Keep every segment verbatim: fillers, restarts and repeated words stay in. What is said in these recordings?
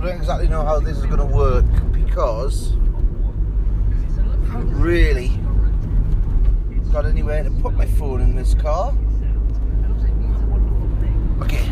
don't exactly know how this is going to work because I haven't really got anywhere to put my phone in this car. Okay.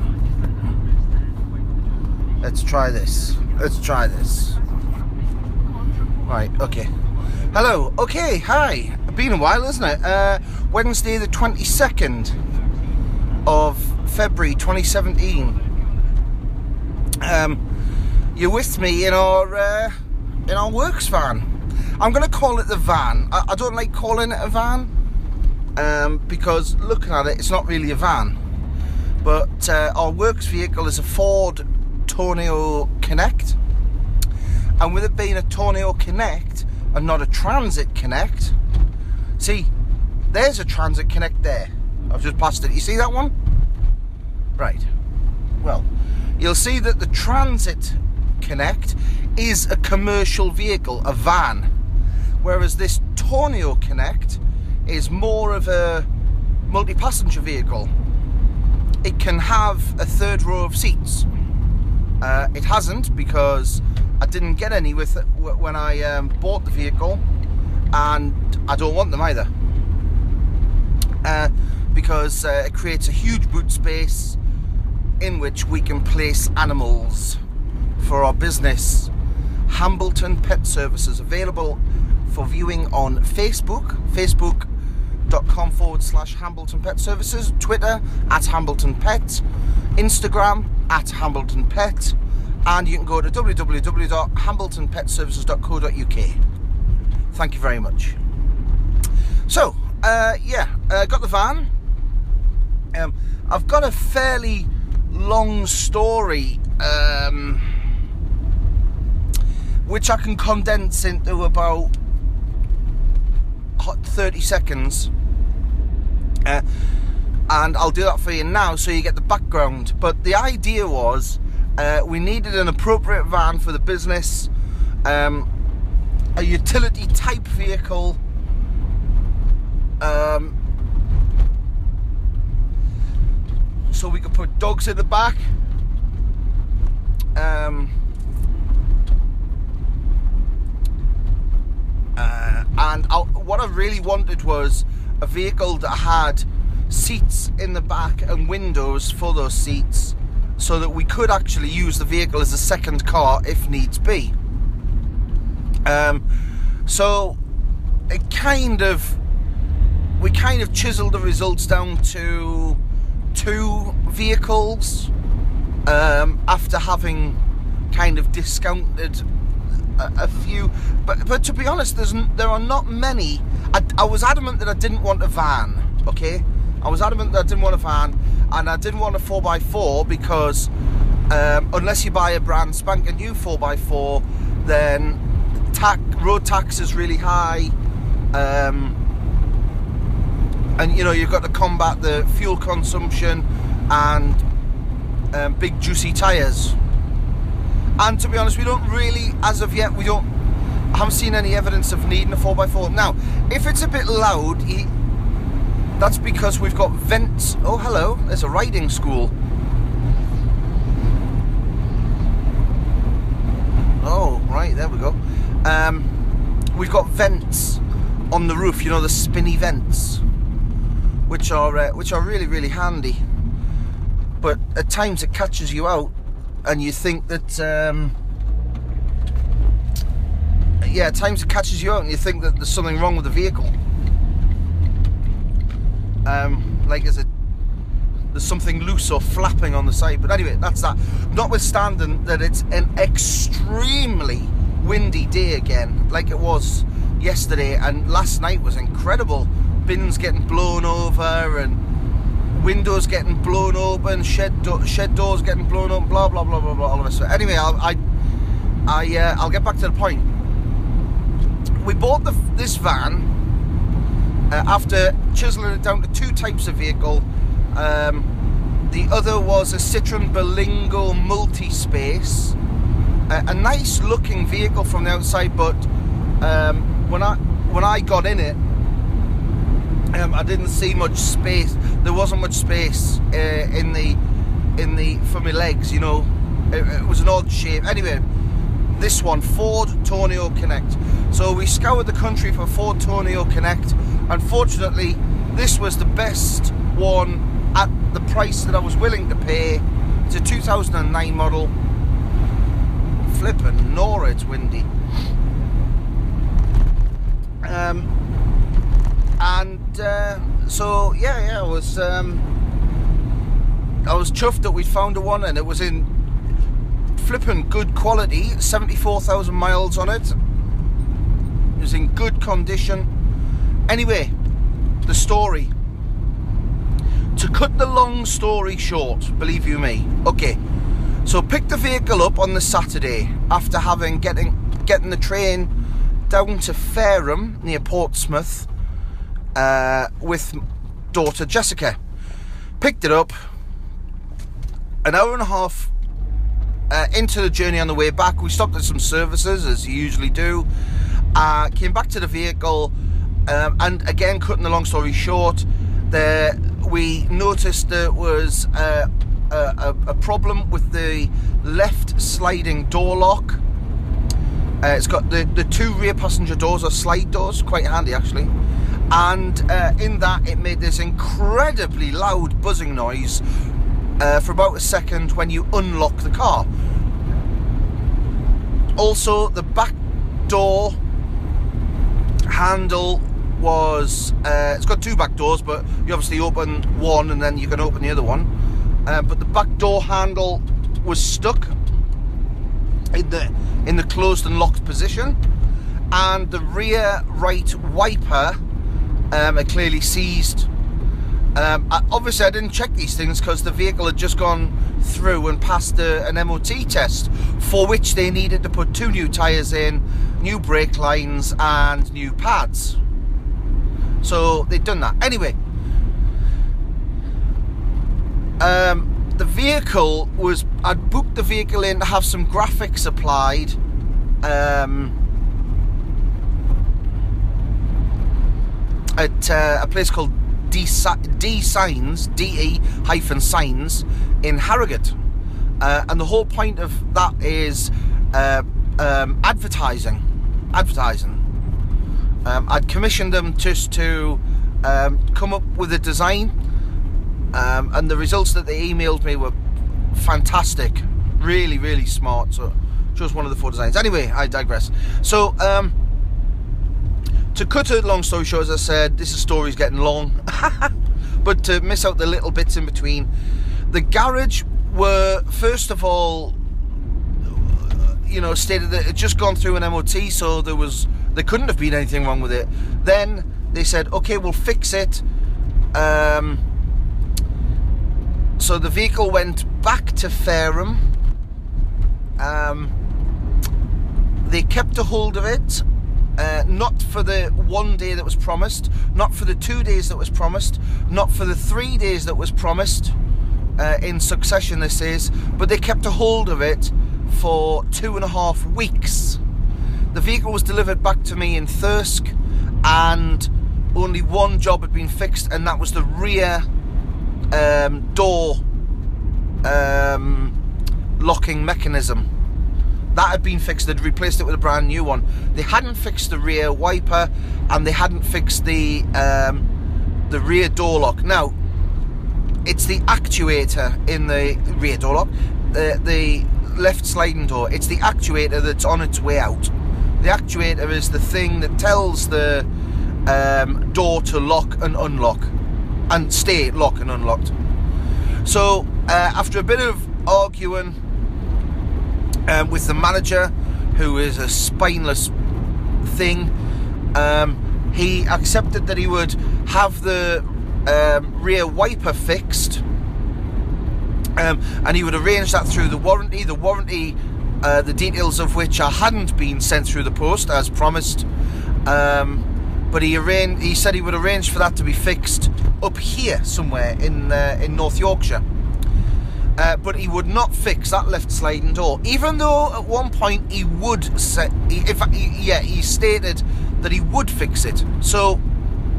Let's try this. Let's try this. Right, okay. Hello. Okay, hi. It's been a while, isn't it? Uh, Wednesday the twenty-second of February twenty seventeen. Um, you're with me in our uh, in our works van. I'm going to call it the van. I, I don't like calling it a van um, because looking at it, it's not really a van. But uh, our works vehicle is a Ford Tourneo Connect, and with it being a Tourneo Connect and not a Transit Connect, see, there's a Transit Connect there. I've just passed it. You see that one? Right. Well, you'll see that the Transit Connect is a commercial vehicle, a van, whereas this Tourneo Connect is more of a multi-passenger vehicle. It can have a third row of seats. Uh, it hasn't because I didn't get any with it when I um, bought the vehicle, and I don't want them either. Uh, because uh, it creates a huge boot space in which we can place animals for our business. Hambleton Pet Services, available for viewing on Facebook, facebook.com forward slash Hambleton Pet Services, Twitter at Hambleton Pet, Instagram at Hambleton Pet, and you can go to w w w dot hambleton pet services dot co dot u k. Thank you very much. So, uh, yeah, uh, got the van. Um, I've got a fairly long story, um, which I can condense into about thirty seconds, uh, and I'll do that for you now so you get the background. But the idea was uh, we needed an appropriate van for the business, um, a utility type vehicle, um, so we could put dogs in the back, um, uh, and I, what I really wanted was a vehicle that had seats in the back and windows for those seats, so that we could actually use the vehicle as a second car if needs be. Um, so it kind of, we kind of chiseled the results down to two vehicles, um, after having kind of discounted a, a few, but but to be honest, there's there are not many. I, I was adamant that I didn't want a van. Okay, I was adamant that I didn't want a van, and I didn't want a four by four because um, unless you buy a brand spanking new four by four, then tax, road tax is really high. Um, And you know, you've got to combat the fuel consumption and um, big juicy tyres. And to be honest, we don't really, as of yet, we don't, I haven't seen any evidence of needing a four by four. Now, if it's a bit loud, he, that's because we've got vents. Oh, hello, there's a riding school. Oh, right, there we go. Um, we've got vents on the roof, you know, the spinny vents, which are uh, which are really really handy, but at times it catches you out and you think that um, yeah at times it catches you out and you think that there's something wrong with the vehicle, um, like there's a there's something loose or flapping on the side. But anyway, that's that. Notwithstanding that it's an extremely windy day again, like it was yesterday, and last night was incredible. Bins getting blown over and windows getting blown open, shed do shed doors getting blown open, blah blah blah blah blah. All of this. Anyway, I'll I, I uh, I'll get back to the point. We bought the, this van uh, after chiseling it down to two types of vehicle. Um, the other was a Citroen Berlingo multi-space, uh, a nice looking vehicle from the outside, but um, when I when I got in it, Um, I didn't see much space. There wasn't much space uh, in the in the for my legs, you know. It, it was an odd shape. Anyway, this one, Ford Tourneo Connect. So we scoured the country for Ford Tourneo Connect. Unfortunately, this was the best one at the price that I was willing to pay. It's a two thousand nine model. Flippin' Nora, it's windy. Um, and uh, so yeah, yeah, I was um, I was chuffed that we'd found a one, and it was in flippin' good quality. seventy-four thousand miles on it. It was in good condition. Anyway, the story. To cut the long story short, believe you me. Okay, so picked the vehicle up on the Saturday after having getting getting the train down to Fareham near Portsmouth uh, with daughter Jessica. Picked it up. An hour and a half uh, into the journey on the way back, we stopped at some services as you usually do. Uh, came back to the vehicle, um, and again, cutting the long story short, there we noticed there was uh, a, a problem with the left sliding door lock. Uh, it's got the, the two rear passenger doors are slide doors, quite handy actually. And uh, in that, it made this incredibly loud buzzing noise uh, for about a second when you unlock the car. Also, the back door handle was, uh, it's got two back doors, but you obviously open one and then you can open the other one. Uh, but the back door handle was stuck in the in the closed and locked position, and the rear right wiper um, had clearly seized. Um, I, obviously, I didn't check these things because the vehicle had just gone through and passed a, an M O T test, for which they needed to put two new tyres in, new brake lines, and new pads. So they'd done that. Anyway, um, the vehicle was, I'd booked the vehicle in to have some graphics applied. Um, at uh, a place called D, D Signs, D E hyphen Signs in Harrogate. Uh, and the whole point of that is uh, um, advertising. Advertising. Um, I'd commissioned them just to um, come up with a design, um, and the results that they emailed me were fantastic. Really, really smart. So, just one of the four designs. Anyway, I digress. So, um, to cut a long story short, as I said, this story's getting long, but to miss out the little bits in between, the garage were, first of all, you know, stated that it had just gone through an M O T, so there was, there couldn't have been anything wrong with it. Then they said, okay, we'll fix it. Um, so the vehicle went back to Fareham. Um, they kept a hold of it. Uh, not for the one day that was promised, not for the two days that was promised, not for the three days that was promised, uh, in succession this is, but they kept a hold of it for two and a half weeks. The vehicle was delivered back to me in Thirsk, and only one job had been fixed, and that was the rear um, door um, locking mechanism. That had been fixed. They'd replaced it with a brand new one. They hadn't fixed the rear wiper, and they hadn't fixed the um, the rear door lock. Now, it's the actuator in the rear door lock, the, the left sliding door. It's the actuator that's on its way out. The actuator is the thing that tells the um, door to lock and unlock, and stay locked and unlocked. So, uh, after a bit of arguing Um, with the manager, who is a spineless thing, um, he accepted that he would have the um, rear wiper fixed, um, and he would arrange that through the warranty. The warranty, uh, the details of which I hadn't been sent through the post as promised, um, but he arranged. He said he would arrange for that to be fixed up here somewhere in uh, in North Yorkshire. Uh, but he would not fix that left sliding door, even though at one point he would say, if he, yeah, he stated that he would fix it. So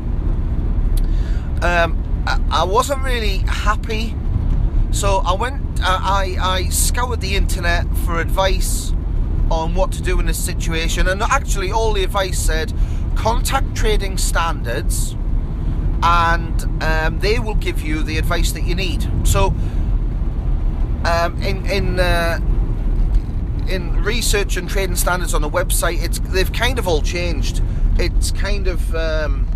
um, I, I wasn't really happy. So I went I, I scoured the internet for advice on what to do in this situation, and actually all the advice said contact Trading Standards, and um, they will give you the advice that you need. So um, in in uh, in research and Trading Standards on the website, it's they've kind of all changed. It's kind of um,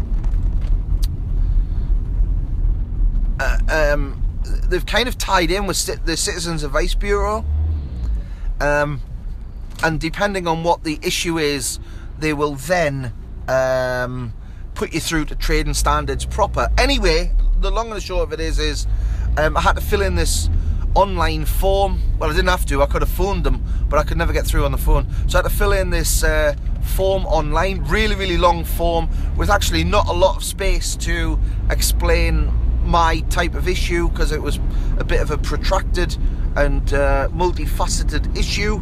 uh, um, they've kind of tied in with the Citizens Advice Bureau, um, and depending on what the issue is, they will then um, put you through to Trading Standards proper. Anyway, the long and the short of it is, is um, I had to fill in this online form. Well, I didn't have to, I could have phoned them, but I could never get through on the phone. So I had to fill in this uh, form online, really, really long form, with actually not a lot of space to explain my type of issue, because it was a bit of a protracted and uh, multifaceted issue.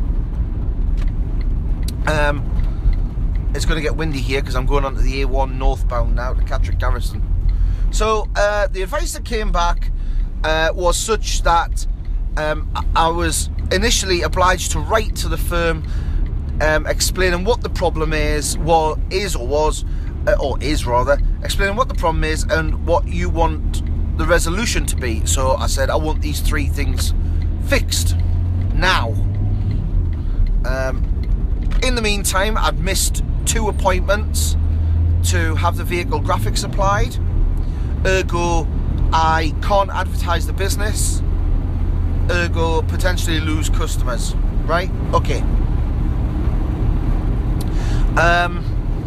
Um, it's going to get windy here because I'm going on to the A one northbound now to Catterick Garrison. So uh, the advice that came back uh, was such that um, I was initially obliged to write to the firm um, explaining what the problem is, what is or was, uh, or is rather, explaining what the problem is and what you want the resolution to be. So I said I want these three things fixed now. Um, in the meantime, I'd missed two appointments to have the vehicle graphics applied, ergo I can't advertise the business, ergo potentially lose customers, right? Okay. Um,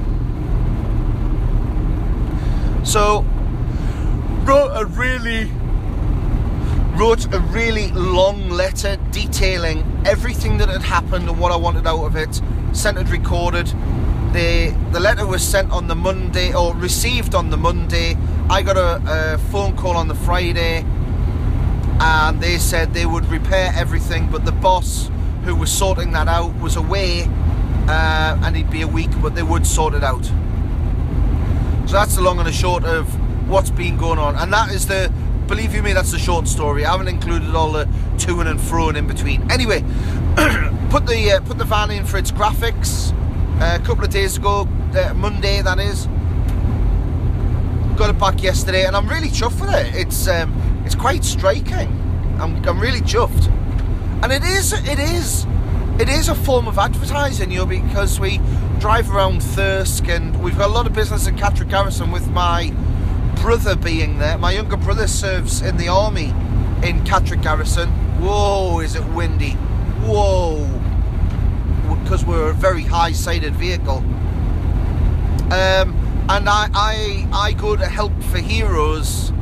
so wrote a really wrote a really long letter detailing everything that had happened and what I wanted out of it, sent it recorded. The, the letter was sent on the Monday, or received on the Monday. I got a, a phone call on the Friday, and they said they would repair everything, but the boss who was sorting that out was away, uh, and he'd be a week, but they would sort it out. So that's the long and the short of what's been going on, and that is the, believe you me, that's the short story. I haven't included all the to-ing and fro-ing in between. Anyway, put the uh, put the van in for its graphics uh, a couple of days ago, uh, Monday that is. Got it back yesterday, and I'm really chuffed with it. It's um, it's quite striking. I'm I'm really chuffed, and it is it is it is a form of advertising, you know, because we drive around Thirsk, and we've got a lot of business in Catterick Garrison with my brother being there. My younger brother serves in the army in Catterick Garrison. Whoa, is it windy? Whoa, because we're a very high-sided vehicle. Um, and I, I, I go to Help for Heroes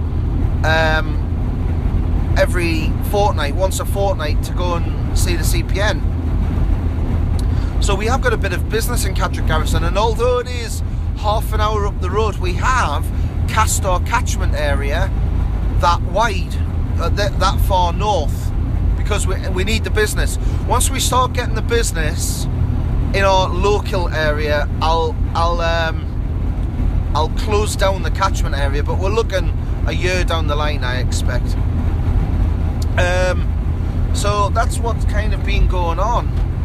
um, every fortnight, once a fortnight, to go and see the C P N. So we have got a bit of business in Catterick Garrison, and although it is half an hour up the road, we have cast our catchment area that wide, uh, th that far north, because we, we need the business. Once we start getting the business in our local area, I'll I'll um, I'll close down the catchment area, but we're looking a year down the line, I expect. Um, so that's what's kind of been going on.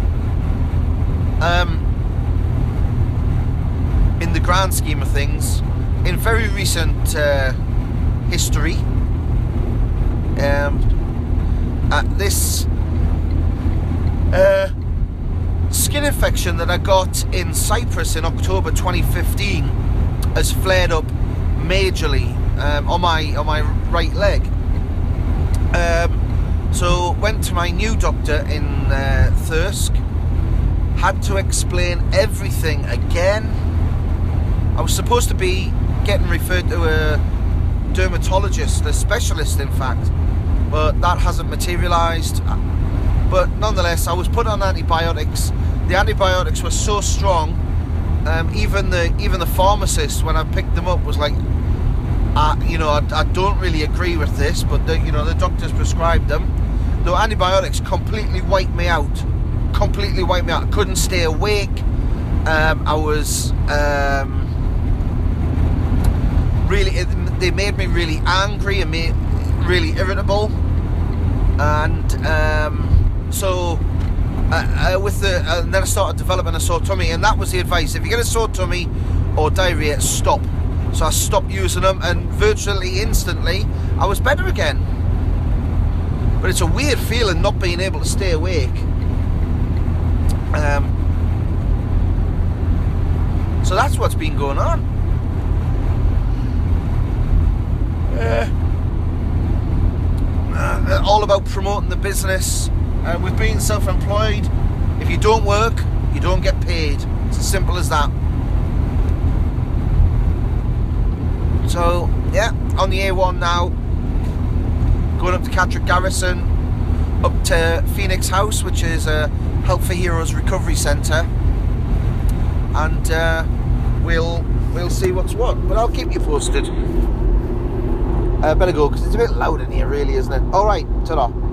Um, in the grand scheme of things, in very recent uh, history, um, uh, this uh, skin infection that I got in Cyprus in October twenty fifteen has flared up majorly um, on my on my right leg. Um, so went to my new doctor in uh, Thirsk. Had to explain everything again. I was supposed to be getting referred to a dermatologist, a specialist in fact, but that hasn't materialised. But nonetheless, I was put on antibiotics. The antibiotics were so strong, um, even the even the pharmacist, when I picked them up, was like, uh, you know, I, I don't really agree with this, but the, you know, the doctors prescribed them. The antibiotics completely wiped me out. Completely wiped me out. I couldn't stay awake. Um, I was um, really. It, they made me really angry and made really irritable. and um, so uh, uh, with the uh, and then I started developing a sore tummy, and that was the advice: if you get a sore tummy or diarrhea, stop. So I stopped using them, and virtually instantly I was better again. But it's a weird feeling not being able to stay awake. Um, so that's what's been going on. Uh, uh, all about promoting the business. Uh, with being self-employed, if you don't work, you don't get paid. It's as simple as that. So, yeah, on the A one now, going up to Catterick Garrison, up to Phoenix House, which is a Help for Heroes recovery centre, and uh, we'll we'll see what's what. But I'll keep you posted. I uh, better go because it's a bit loud in here, really, isn't it? All right, ta-ra.